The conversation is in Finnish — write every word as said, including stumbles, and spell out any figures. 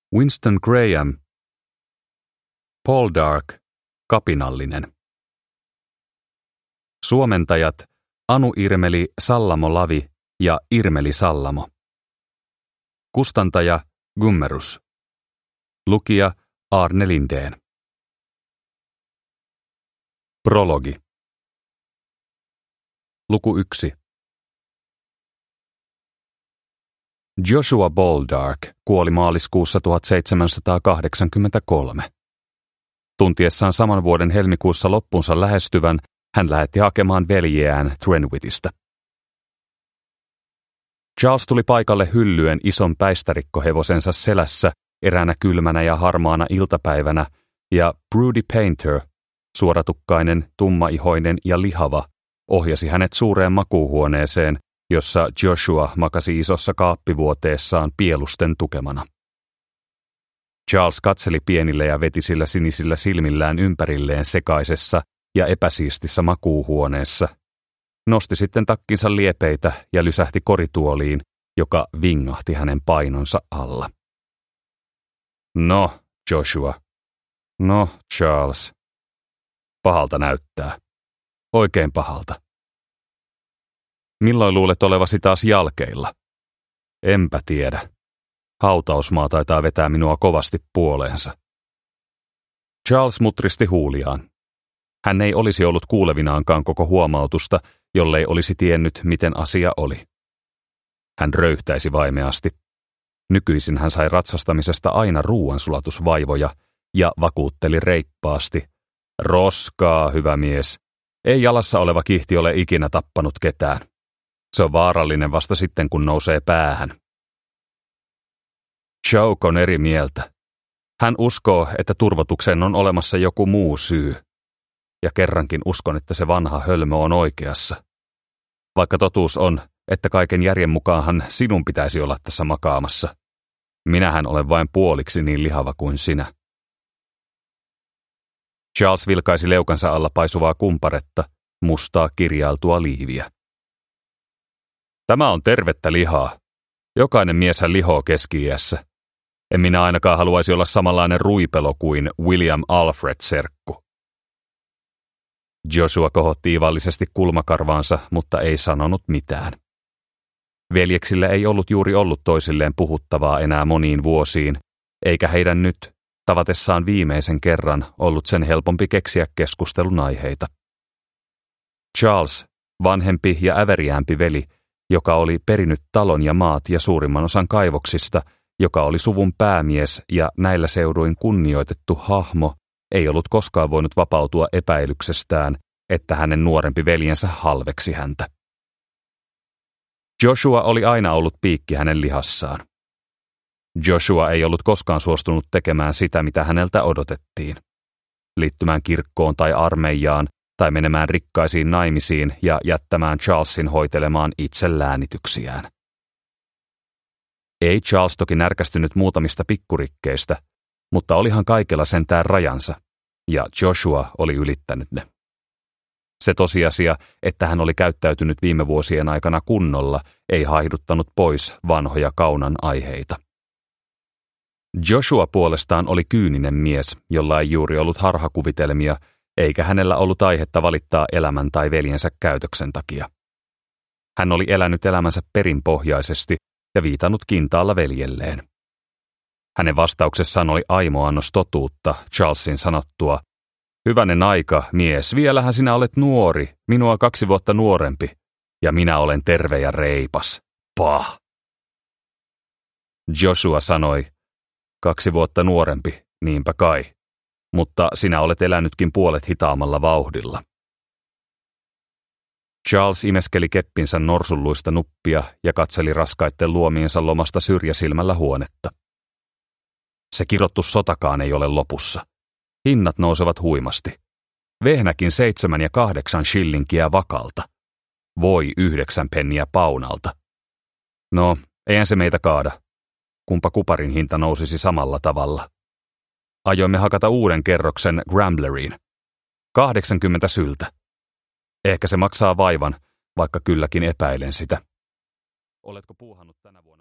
Winston Graham. Paul Dark, kapinallinen. Suomentajat Anu Irmeli Sallamo Lavi ja Irmeli Sallamo. Kustantaja Gummerus. Lukija Arne Lindén. Prologi. Luku yksi. Joshua Boldark kuoli maaliskuussa tuhatseitsemänsataakahdeksankymmentäkolme. Tuntiessaan saman vuoden helmikuussa loppunsa lähestyvän, hän lähetti hakemaan veljeään Trenwithistä. Charles tuli paikalle hyllyen ison päistärikkohevosensa selässä eräänä kylmänä ja harmaana iltapäivänä, ja Broody Painter, suoratukkainen, tummaihoinen ja lihava, ohjasi hänet suureen makuuhuoneeseen, jossa Joshua makasi isossa kaappivuoteessaan pielusten tukemana. Charles katseli pienillä ja vetisillä sinisillä silmillään ympärilleen sekaisessa ja epäsiistissä makuuhuoneessa, nosti sitten takkinsa liepeitä ja lysähti korituoliin, joka vingahti hänen painonsa alla. No, Joshua. No, Charles. Pahalta näyttää. Oikein pahalta. Milloin luulet olevasi taas jalkeilla? Enpä tiedä. Hautausmaa taitaa vetää minua kovasti puoleensa. Charles mutristi huuliaan. Hän ei olisi ollut kuulevinaankaan koko huomautusta, jollei olisi tiennyt, miten asia oli. Hän röyhtäisi vaimeasti. Nykyisin hän sai ratsastamisesta aina ruuansulatusvaivoja ja vakuutteli reippaasti. Roskaa, hyvä mies. Ei jalassa oleva kihti ole ikinä tappanut ketään. Se on vaarallinen vasta sitten, kun nousee päähän. Choke on eri mieltä. Hän uskoo, että turvotukseen on olemassa joku muu syy. Ja kerrankin uskon, että se vanha hölmö on oikeassa. Vaikka totuus on, että kaiken järjen mukaanhan sinun pitäisi olla tässä makaamassa. Minähän olen vain puoliksi niin lihava kuin sinä. Charles vilkaisi leukansa alla paisuvaa kumparetta, mustaa kirjailtua liiviä. Tämä on tervettä lihaa. Jokainen mieshän lihoo keski-iässä. En minä ainakaan haluaisi olla samanlainen ruipelo kuin William Alfred-serkku. Joshua kohotti ivallisesti kulmakarvaansa, mutta ei sanonut mitään. Veljeksillä ei ollut juuri ollut toisilleen puhuttavaa enää moniin vuosiin, eikä heidän nyt, tavatessaan viimeisen kerran, ollut sen helpompi keksiä keskustelun aiheita. Charles, vanhempi ja äveriäämpi veli, joka oli perinyt talon ja maat ja suurimman osan kaivoksista, joka oli suvun päämies ja näillä seuduin kunnioitettu hahmo, ei ollut koskaan voinut vapautua epäilyksestään, että hänen nuorempi veljensä halveksi häntä. Joshua oli aina ollut piikki hänen lihassaan. Joshua ei ollut koskaan suostunut tekemään sitä, mitä häneltä odotettiin. Liittymään kirkkoon tai armeijaan, tai menemään rikkaisiin naimisiin ja jättämään Charlesin hoitelemaan itse läänityksiään. Ei Charles toki närkästynyt muutamista pikkurikkeistä, mutta olihan kaikella sentään rajansa, ja Joshua oli ylittänyt ne. Se tosiasia, että hän oli käyttäytynyt viime vuosien aikana kunnolla, ei haihduttanut pois vanhoja kaunan aiheita. Joshua puolestaan oli kyyninen mies, jolla ei juuri ollut harhakuvitelmia, eikä hänellä ollut aihetta valittaa elämän tai veljensä käytöksen takia. Hän oli elänyt elämänsä perinpohjaisesti ja viitannut kintaalla veljelleen. Hänen vastauksessaan oli aimo annos totuutta Charlesin sanottua, hyvänen aika, mies, vielähän sinä olet nuori, minua kaksi vuotta nuorempi, ja minä olen terve ja reipas. Pah! Joshua sanoi, kaksi vuotta nuorempi, niinpä kai, mutta sinä olet elänytkin puolet hitaamalla vauhdilla. Charles imeskeli keppinsä norsulluista nuppia ja katseli raskaitten luomiensa lomasta syrjäsilmällä huonetta. Se kirottu sotakaan ei ole lopussa. Hinnat nousevat huimasti. Vehnäkin seitsemän ja kahdeksan shillinkiä vakalta. Voi yhdeksän penniä paunalta. No, eihän se meitä kaada. Kumpa kuparin hinta nousisi samalla tavalla. Ajoimme hakata uuden kerroksen Grambleriin. kahdeksankymmentä syltä. Ehkä se maksaa vaivan, vaikka kylläkin epäilen sitä. Oletko puuhannut tänä vuonna?